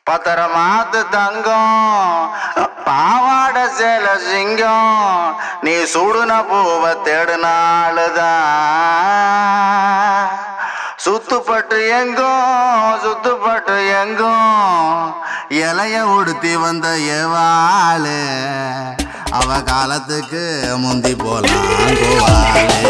பத்திரமாத்து தங்கம் பாவாட சேல சிங்கம் நீ சுடுன பூவை தேடுனாளுதான் சுத்துப்பட்டு எங்கும் இலைய உடுத்தி வந்த ஏவாளு அவ காலத்துக்கு முந்தி போலாம் கோவாளு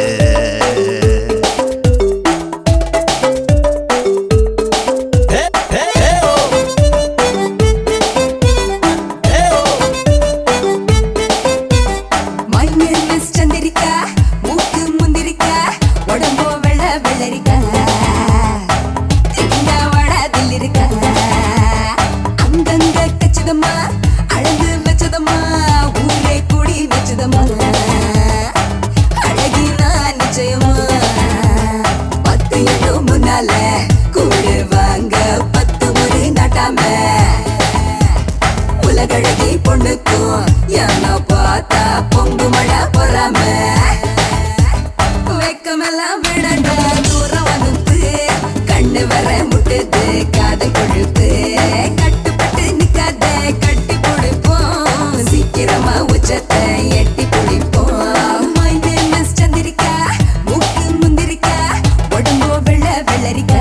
உலகழகி பொண்ணுக்கும் என்ன பார்த்தா பொங்கு மழை பொறாம வெக்கமெல்லாம் விடண்ட தூரம் வந்து கண்ணு வர முட்டுது காதை கொழுப்பு கட்டுப்பட்டு நிக்காத கட்டி பிடிப்போம் சீக்கிரமா உச்சத்தை எட்டி பிடிப்போம் சந்திரிக்கா மூக்கு முந்திரிக்கா உடம்போ வெள்ளரிக்கா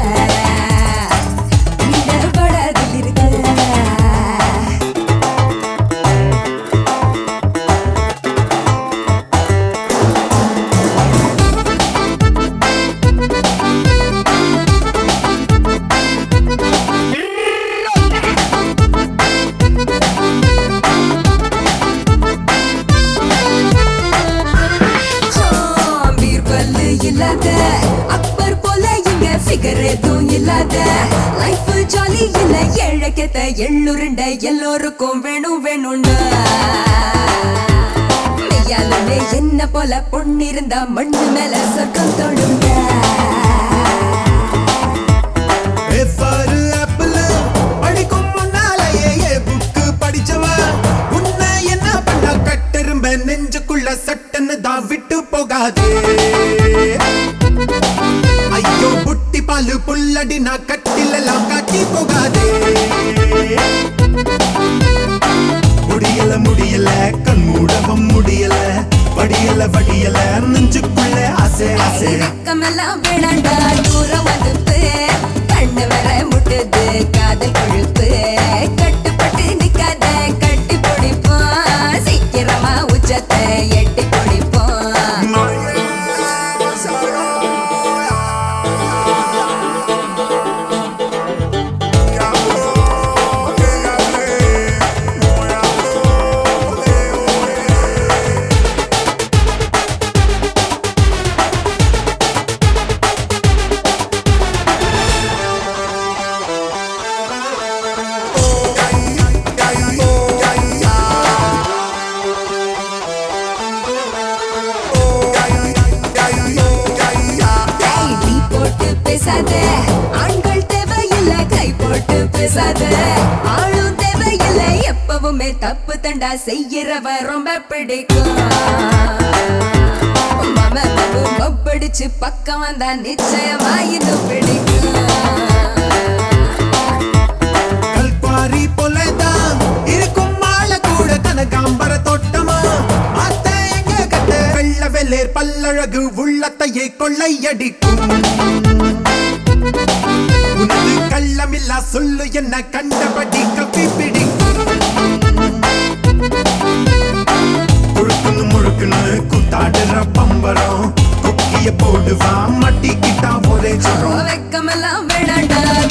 இல்லாத அப்பர் போல இங்க ஃபிகர் எதுவும் இல்லாத லைஃப் ஜாலி இல்ல ஏழைக்கத்த எள்ளுருண்ட எல்லோருக்கும் வேணும்னா மெய்யாலுமே என்ன போல பொண்ணு இருந்தா மண்ணு மேல சொர்க்கம் தொழுங்க படிக்கும் முன்னாலேயே புக்கு படிச்சவ உன்னை என்ன பண்ண கட்டெரும்ப நெஞ்சுக்குள்ள சட்டன்னு தான் விட்டு போகாதே ஐயோ புட்டி பாலு புல்லடி நான் கட்டிலெல்லாம் காட்டி போகாதே முடியல கண் மூடவும் முடியல வடியல நெஞ்சுக்குள்ள ஆசை வெக்கமெல்லாம் வேணாண்டா தூரம் வந்து கண்ணு வர முட்டுது காதல் கொழுப்பு கட்டுப்பட்டு நிக்காத கட்டி பிடிப்போம் சீக்கிரமா உச்சத்தை எட்டி பிடிப்போம் ஆண்கள் தேவையில்ல கை போட்டு பேசாத ஆளும் தேவையில்ல எப்பவுமே தப்பு தண்டா செய்யறவ ரொம்ப பிடிக்கும் பிடிச்சு பக்கம் வந்தா நிச்சயமா இன்னும் பிடிக்கும் கல்பாரி போலதான் இருக்கும் மாலை கூட கனகாம்பர தோட்டமா அத்த எங்க கட்ட வெள்ள வெள்ளேர் பல்லழகு உள்ளத்தையே கொள்ளையடிக்கும் உனது கள்ளமில்லா சொல்லு என்ன கண்டபடி கப்பி பிடிக்கும் முழுக்குன்னு கூத்தாடுற பம்பரம் கொக்கிய போடுவா மட்டிக்கிட்டா ஒரே வெக்கமெல்லாம் வேணாண்டா